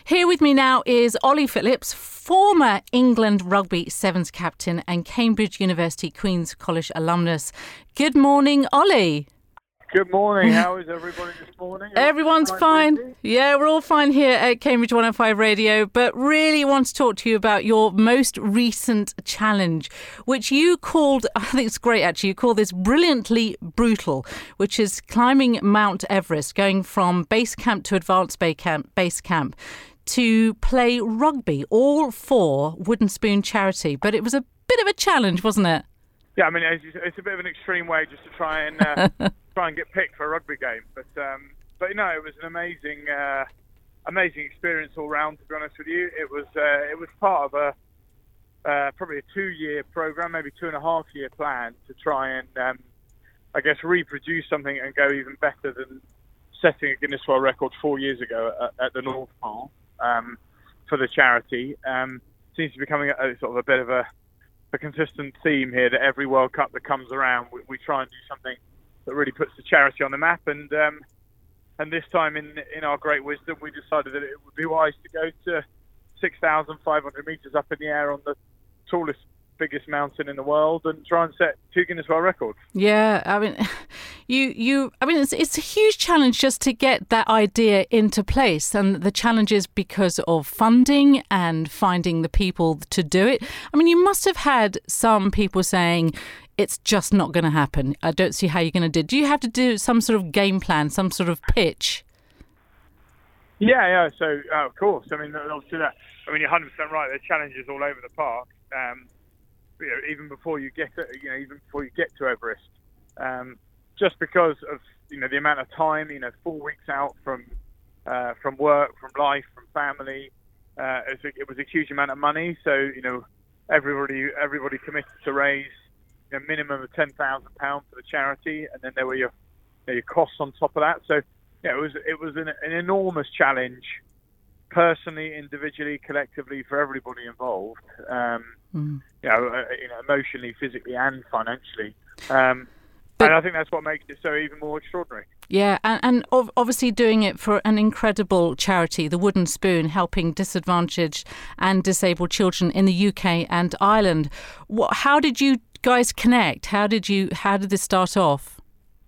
Here with me now is Ollie Phillips, former England Rugby Sevens captain and Cambridge University Queen's College alumnus. Good morning, Ollie. Good morning. How is everybody this morning? Everyone's fine. Yeah, we're all fine here at Cambridge 105 Radio, but really want to talk to you about your most recent challenge, which you called, I think it's great actually, you call this Brilliantly Brutal, which is climbing Mount Everest, going from base camp to advanced base camp to play rugby, all for Wooden Spoon charity. But it was a bit of a challenge, wasn't it? Yeah, I mean, it's a bit of an extreme way just to try and get picked for a rugby game. But you know, it was an amazing experience all round. To be honest with you, it was part of probably a 2-year program, maybe 2.5-year plan to try and I guess reproduce something and go even better than setting a Guinness World Record 4 years ago at the North Pole for the charity. Seems to be becoming a bit of a consistent theme here, that every World Cup that comes around, we try and do something that really puts the charity on the map. And this time, in our great wisdom, we decided that it would be wise to go to 6,500 metres up in the air on the tallest, biggest mountain in the world and try and set 2 Guinness World Records. Yeah, I mean, it's a huge challenge just to get that idea into place, and the challenge is because of funding and finding the people to do it. I mean, you must have had some people saying it's just not going to happen. I don't see how you're going to do it. Do you have to do some sort of game plan, some sort of pitch? Yeah. So of course, I mean, obviously you're 100% right. There are challenges all over the park. Even before you get to Everest, just because of the amount of time, 4 weeks out from work, from life, from family, it was a huge amount of money. So everybody committed to raise a minimum of £10,000 for the charity, and then there were your costs on top of that. So it was an enormous challenge, personally, individually, collectively, for everybody involved. Emotionally, physically, and financially. And I think that's what makes it so even more extraordinary. Yeah, and obviously doing it for an incredible charity, the Wooden Spoon, helping disadvantaged and disabled children in the UK and Ireland. How did you guys connect? How did this start off?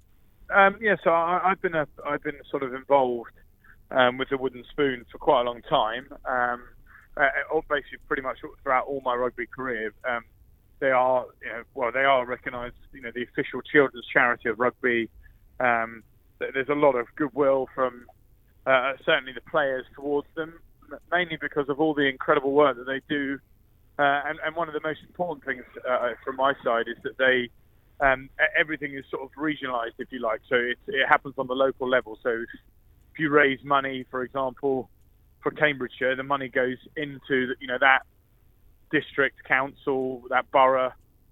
So I've been sort of involved with the Wooden Spoon for quite a long time. Basically, pretty much throughout all my rugby career, they are recognised, the official children's charity of rugby. There's a lot of goodwill from certainly the players towards them, mainly because of all the incredible work that they do. And one of the most important things from my side is that they everything is sort of regionalised, if you like. So it happens on the local level. So if you raise money, for example, for Cambridgeshire, the money goes into that district council, that borough.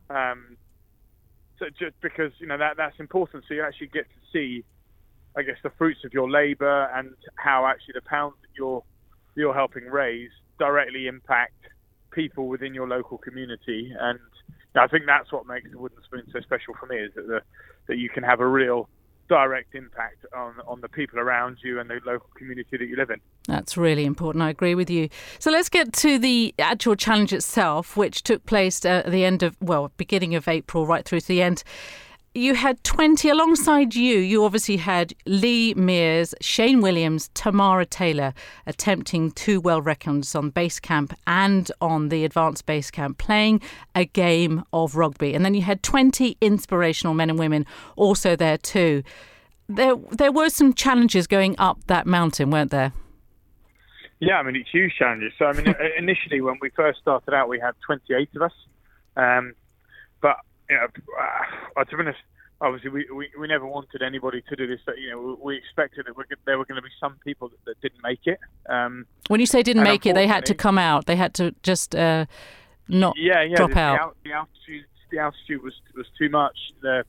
So just because that's important, so you actually get to see, I guess, the fruits of your labour and how actually the pounds that you're helping raise directly impact people within your local community. And I think that's what makes the Wooden Spoon so special for me, is that you can have a real direct impact on the people around you and the local community that you live in. That's really important. I agree with you. So let's get to the actual challenge itself, which took place at the beginning of April, right through to the end. You had 20 alongside you. You obviously had Lee Mears, Shane Williams, Tamara Taylor attempting 2 world records on base camp and on the advanced base camp, playing a game of rugby. And then you had 20 inspirational men and women also there too. There were some challenges going up that mountain, weren't there? Yeah, I mean, it's huge challenges. So, I mean, initially when we first started out, we had 28 of us. But to be honest, obviously we never wanted anybody to do this. But we expected that there were going to be some people that didn't make it. When you say didn't make it, they had to come out. They had to just not drop out. The altitude was too much.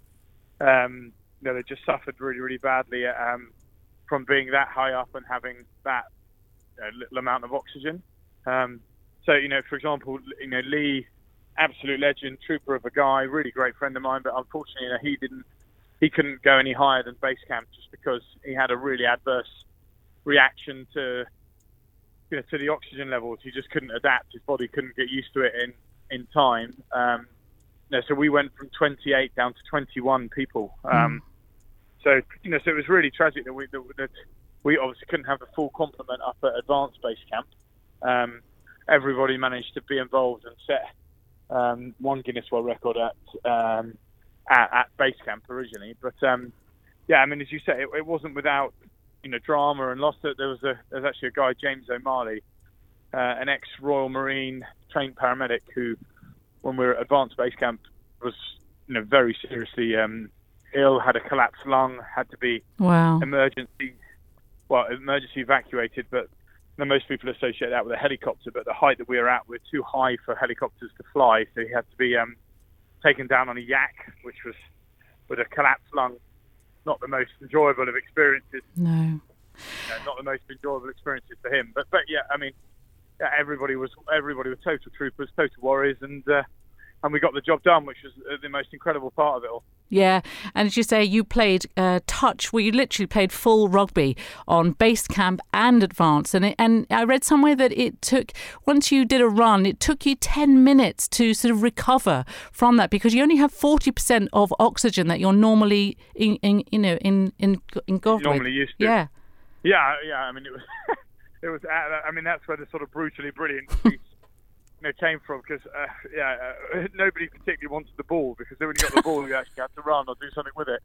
They just suffered really, really badly from being that high up and having that little amount of oxygen. So for example, Lee, absolute legend, trooper of a guy, really great friend of mine, but unfortunately, he couldn't go any higher than base camp just because he had a really adverse reaction to to the oxygen levels. He just couldn't adapt. His body couldn't get used to it in time. So we went from 28 down to 21 people. So it was really tragic that we obviously couldn't have the full complement up at Advanced Base Camp. Everybody managed to be involved and set one Guinness World Record at Base Camp originally. But as you say, it wasn't without drama and loss. There's actually a guy, James O'Malley, an ex-Royal Marine trained paramedic who, when we were at Advanced Base Camp, was very seriously ill, had a collapsed lung, had to be emergency evacuated. But most people associate that with a helicopter. But the height that we were at, we're too high for helicopters to fly, so he had to be taken down on a yak, which was with a collapsed lung. Not the most enjoyable of experiences. No. Not the most enjoyable experiences for him. But everybody was total troopers, total warriors, and we got the job done, which was the most incredible part of it all. Yeah, and as you say, you played touch, where you literally played full rugby on Base Camp and Advance. And I read somewhere that it took, once you did a run, it took you 10 minutes to sort of recover from that, because you only have 40% of oxygen that you're normally engulfed normally used to. Yeah. Yeah. I mean, it was. That's where the sort of brutally brilliant piece came from, because nobody particularly wanted the ball, because then when you got the ball you actually had to run or do something with it.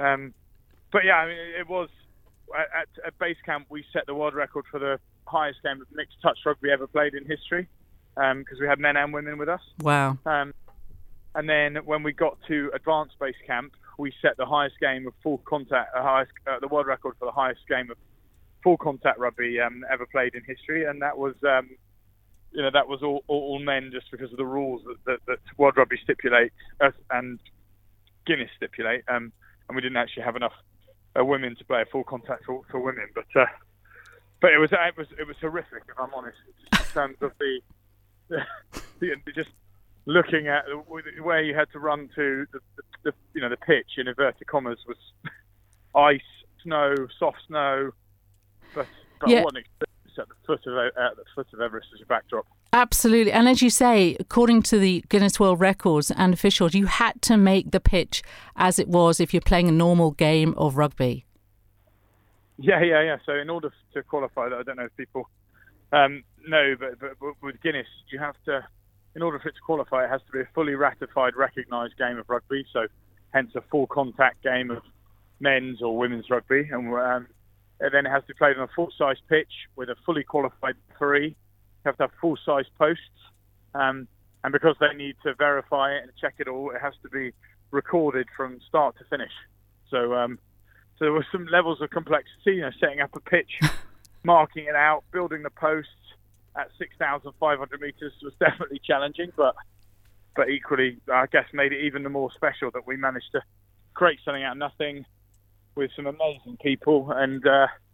It was at Base Camp we set the world record for the highest game of mixed touch rugby ever played in history, because we had men and women with us. Wow. And then when we got to Advanced Base Camp, we set the highest game of full contact, the world record for the highest game of full contact rugby ever played in history, and that was that was all men, just because of the rules that World Rugby stipulate and Guinness stipulate, and we didn't actually have enough women to play a full contact for women. But it was horrific, if I'm honest, in terms of the just looking at where you had to run to. The pitch in inverted commas was ice, snow, soft snow, but what an experience at the foot of Everest as your backdrop. Absolutely. And as you say, according to the Guinness World Records and officials, you had to make the pitch as it was if you're playing a normal game of rugby. Yeah. So in order to qualify, I don't know if people know, but with Guinness, you have to, in order for it to qualify, it has to be a fully ratified, recognised game of rugby. So hence a full contact game of men's or women's rugby. And then it has to be played on a full-size pitch with a fully qualified referee. You have to have full-size posts. And because they need to verify it and check it all, it has to be recorded from start to finish. So there were some levels of complexity, setting up a pitch, marking it out, building the posts at 6,500 metres was definitely challenging, but equally, I guess, made it even more special that we managed to create something out of nothing, with some amazing people, and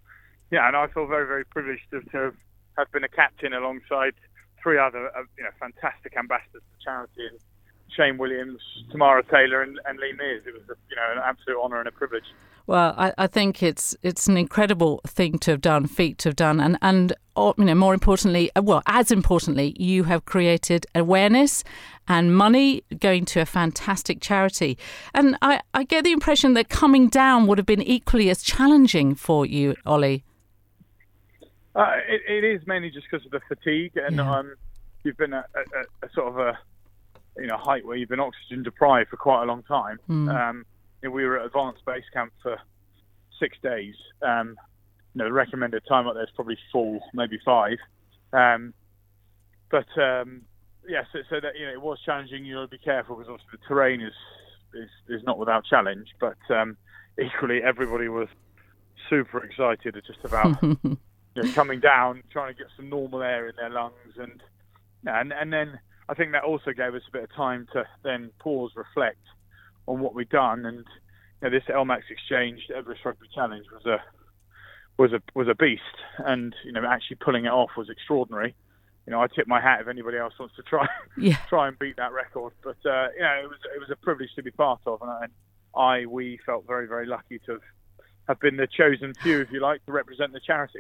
I feel very, very privileged to have been a captain alongside three other fantastic ambassadors to charity, and Shane Williams, Tamara Taylor, and Lee Mears. It was an absolute honour and a privilege. Well, I think it's an incredible feat to have done, and more importantly, as importantly, you have created awareness and money going to a fantastic charity. And I get the impression that coming down would have been equally as challenging for you, Ollie. It is mainly just because of the fatigue, and you've been at a sort of a height where you've been oxygen deprived for quite a long time. We were at Advanced Base Camp for 6 days. The recommended time up there is probably 4, maybe 5. So that it was challenging. You got to be careful, because obviously the terrain is not without challenge. But equally, everybody was super excited just about coming down, trying to get some normal air in their lungs, and then I think that also gave us a bit of time to then pause, reflect on what we'd done, and this LMAX Exchange Everest Rugby Challenge was a beast, and actually pulling it off was extraordinary. I tip my hat if anybody else wants to try and beat that record, but it was a privilege to be part of, and we felt very, very lucky to have been the chosen few, if you like, to represent the charity.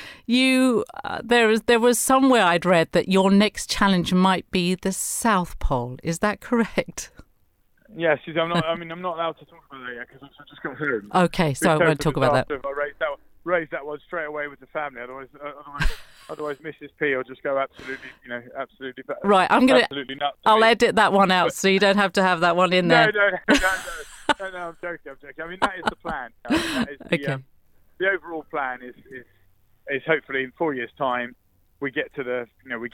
There was somewhere I'd read that your next challenge might be the South Pole. Is that correct? Yes, I'm not allowed to talk about that yet because I've just got home. Okay, so I won't talk about that. If I raise that one straight away with the family, otherwise Mrs. P will just go absolutely right. Absolutely nuts. I'll edit that one out so you don't have to have that one in there. No, I'm joking. I mean, that is the plan. The overall plan is hopefully in 4 years' time we get to the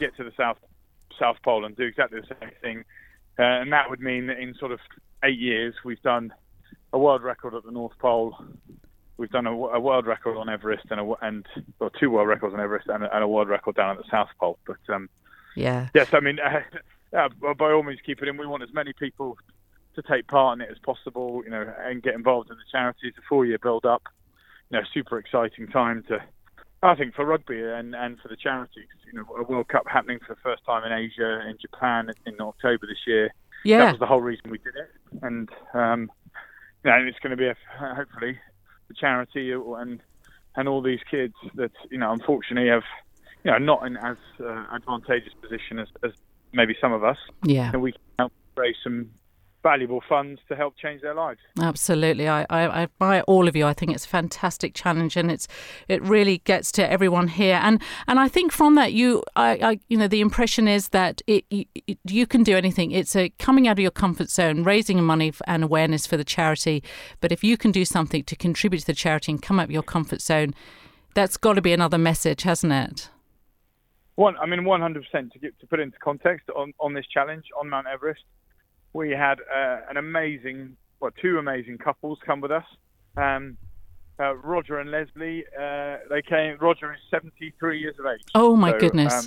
South Pole and do exactly the same thing, and that would mean that in sort of 8 years we've done a world record at the North Pole. We've done a world record on Everest and 2 world records on Everest and a world record down at the South Pole. But yes, I mean, by all means keep it in. We want as many people to take part in it as possible, and get involved in the charity. It's a 4-year build-up, super exciting time I think, for rugby and for the charities. A World Cup happening for the first time in Asia, in Japan, in October this year. Yeah, that was the whole reason we did it, and it's going to be hopefully the charity and all these kids that unfortunately have not in as advantageous position as maybe some of us. Yeah, and we can help raise some valuable funds to help change their lives. Absolutely. I admire all of you. I think it's a fantastic challenge, and it really gets to everyone here. And I think from that, the impression is that you can do anything. It's a coming out of your comfort zone, raising money and awareness for the charity. But if you can do something to contribute to the charity and come out of your comfort zone, that's got to be another message, hasn't it? 100%. To put it into context, on this challenge on Mount Everest, we had two amazing couples come with us. Roger and Leslie, they came. Roger is 73 years of age. Oh my goodness!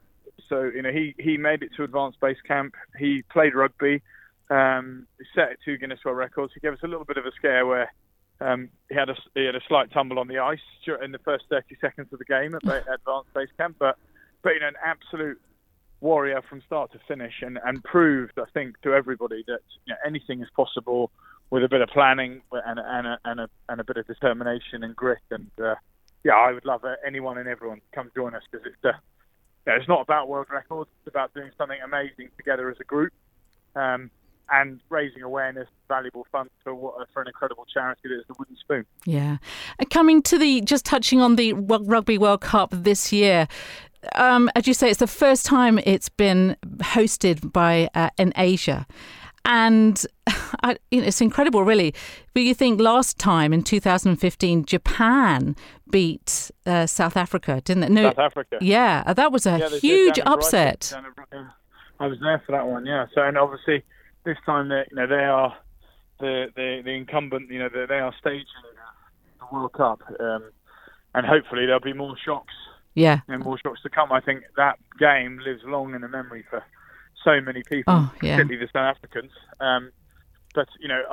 He made it to Advanced Base Camp. He played rugby. He set 2 Guinness World Records. He gave us a little bit of a scare where he had a slight tumble on the ice in the first 30 seconds of the game at Advanced Base Camp. But an absolute warrior from start to finish, and proved, I think, to everybody that anything is possible with a bit of planning and a bit of determination and grit. And I would love anyone and everyone to come join us, because it's not about world records. It's about doing something amazing together as a group, and raising awareness, valuable funds for an incredible charity that is the Wooden Spoon. Yeah, coming to just touching on the Rugby World Cup this year. As you say, it's the first time it's been hosted by in Asia. And it's incredible, really. But you think last time in 2015, Japan beat South Africa, didn't it? No, South Africa. Yeah, that was a huge upset. I was there for that one, yeah. So, and obviously this time they are the incumbent. They are staging the World Cup, and hopefully there'll be more shocks. Yeah, and more shocks to come. I think that game lives long in the memory for so many people, particularly the South Africans. But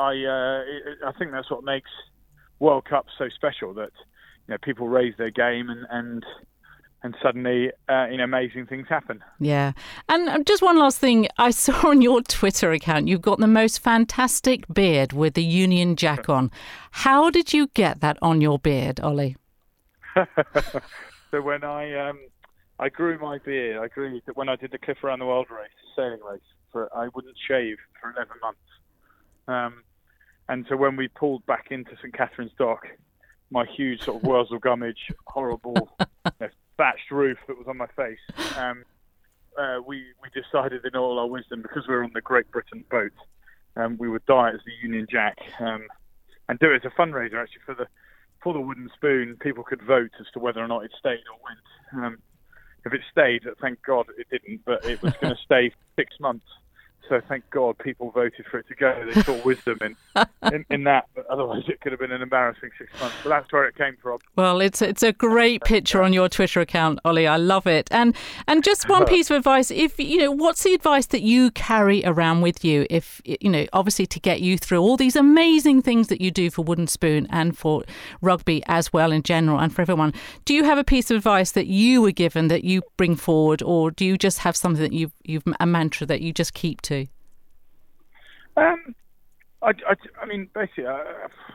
I think that's what makes World Cups so special. That people raise their game and suddenly amazing things happen. Yeah, and just one last thing, I saw on your Twitter account you've got the most fantastic beard with the Union Jack on. How did you get that on your beard, Ollie? So when I grew my beard, I agreed that when I did the Cliff Around the World race, sailing race, I wouldn't shave for 11 months. And so when we pulled back into St Catherine's Dock, my huge sort of Wurzel Gummidge, horrible thatched roof that was on my face, we decided in all our wisdom, because we were on the Great Britain boat, we would dye it as the Union Jack, and do it as a fundraiser actually for the Wooden Spoon. People could vote as to whether or not it stayed or went. If it stayed, thank God it didn't, but it was going to stay for 6 months. So thank God people voted for it to go. They saw wisdom in that, but otherwise it could have been an embarrassing 6 months. So that's where it came from. Well, it's a great picture on your Twitter account, Ollie. I love it. And just one piece of advice: what's the advice that you carry around with you? If obviously to get you through all these amazing things that you do for Wooden Spoon and for rugby as well in general, and for everyone. Do you have a piece of advice that you were given that you bring forward, or do you just have something that you've a mantra that you just keep to? I mean, basically,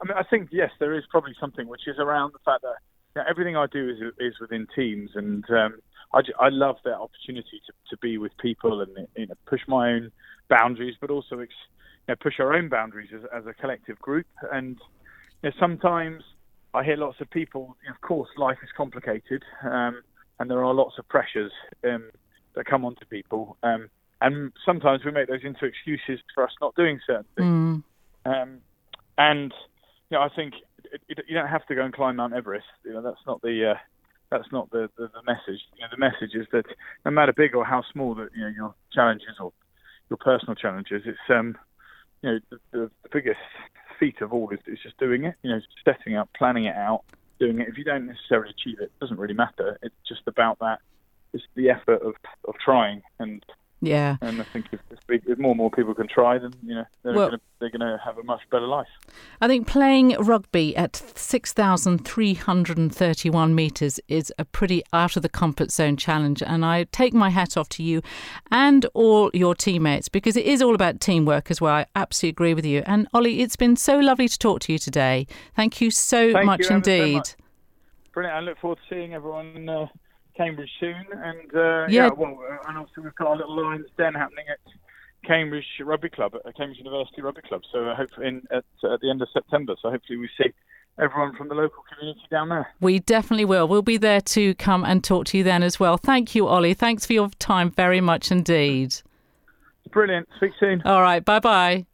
I mean, I think, yes, there is probably something which is around the fact that everything I do is within teams, and I love that opportunity to be with people and push my own boundaries, but also push our own boundaries as a collective group. And sometimes I hear lots of people. Of course, life is complicated, and there are lots of pressures that come onto people, and sometimes we make those into excuses for us not doing certain things. And I think you don't have to go and climb Mount Everest. That's not the message. The message is that no matter big or how small that your challenges or your personal challenges, it's the biggest feat of all is just doing it. Setting up, planning it out, doing it. If you don't necessarily achieve it, it doesn't really matter. It's just about that. It's the effort of trying. And yeah. And I think if more and more people can try, then they're going to have a much better life. I think playing rugby at 6,331 metres is a pretty out of the comfort zone challenge, and I take my hat off to you and all your teammates, because it is all about teamwork as well. I absolutely agree with you. And Ollie, it's been so lovely to talk to you today. Thank you so much indeed. So much. Brilliant. I look forward to seeing everyone in Cambridge soon, and and also we've got our little Lions Den happening at Cambridge Rugby Club, at Cambridge University Rugby Club. So hopefully at the end of September. So hopefully we see everyone from the local community down there. We definitely will. We'll be there to come and talk to you then as well. Thank you, Ollie. Thanks for your time very much indeed. Brilliant. Speak soon. All right. Bye bye.